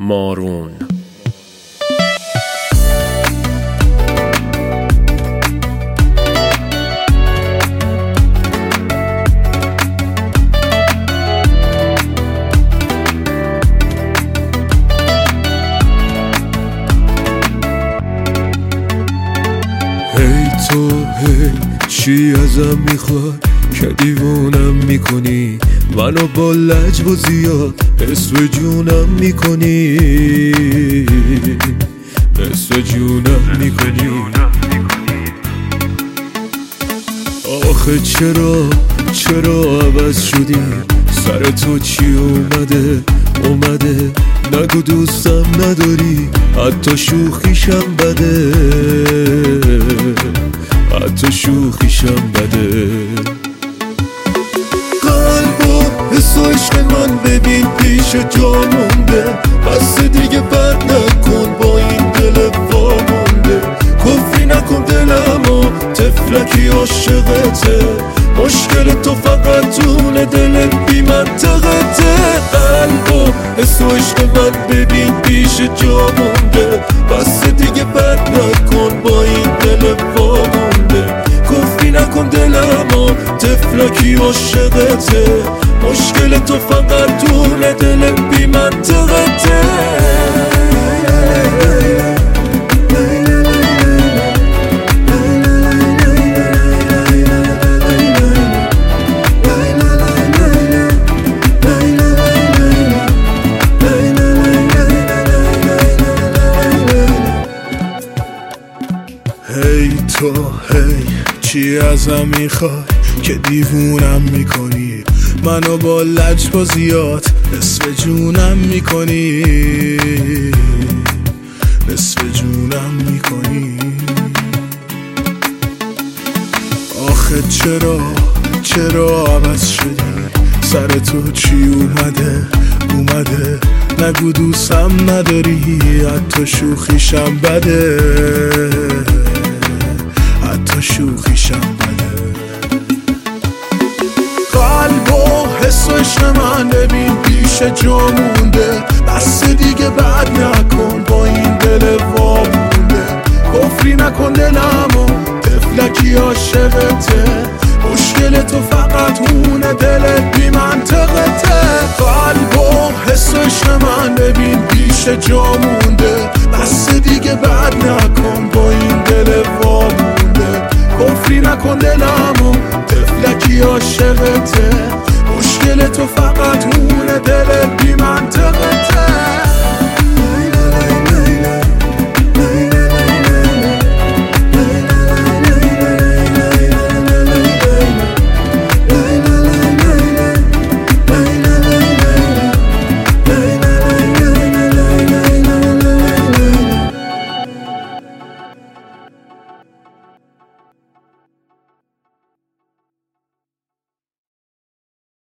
مارون. تو هی چی ازم میخوای که دیوونم میکنی، منو با لجب و زیاد نصف جونم میکنی، نصف جونم میکنی. آخه چرا عوض شدی؟ سر تو چی اومده نگو دوستم نداری، حتی شوخیشم بده، حتی شوخیشم بده. قلب و حس و عشق من ببین پیش جا مونده، بس دیگه بد نکن با این دل وامونده، کفری نکن دلمو طفلکی عاشقته، مشکل تو فقط تونه دل بی منطقته. قلب و حس و عشق من ببین پیش جا مونده، بس دیگه بد نکن با این دل وامونده، کفری نکن دلمو طفلکی عاشقته، مشکل تو فقط تونه دل بی منطقته. تو هی چی ازم میخوای که دیوونم میکنی، منو با لجب و زیاد نصف جونم میکنی، نصف جونم میکنی. آخه چرا عوض شدی؟ سر تو چی اومده نگو دوستم نداری، حتی شوخیشم بده، حتی شوخیشم بده. قلب و حس و عشق من ببین پیش جا مونده، بس دیگه بد نکن با این دل وامونده، کفری نکن دلمو طفلکی عاشقته، مشکل تو فقط اونه دلت بی منطقته. قلب و حس و عشق من ببین پیش جا مونده، بس دیگه بد نکن با این دل وامونده، کفری نکن دلمو طفلکی عاشقته، مشکل تو فقط اونه دل بی منطقته.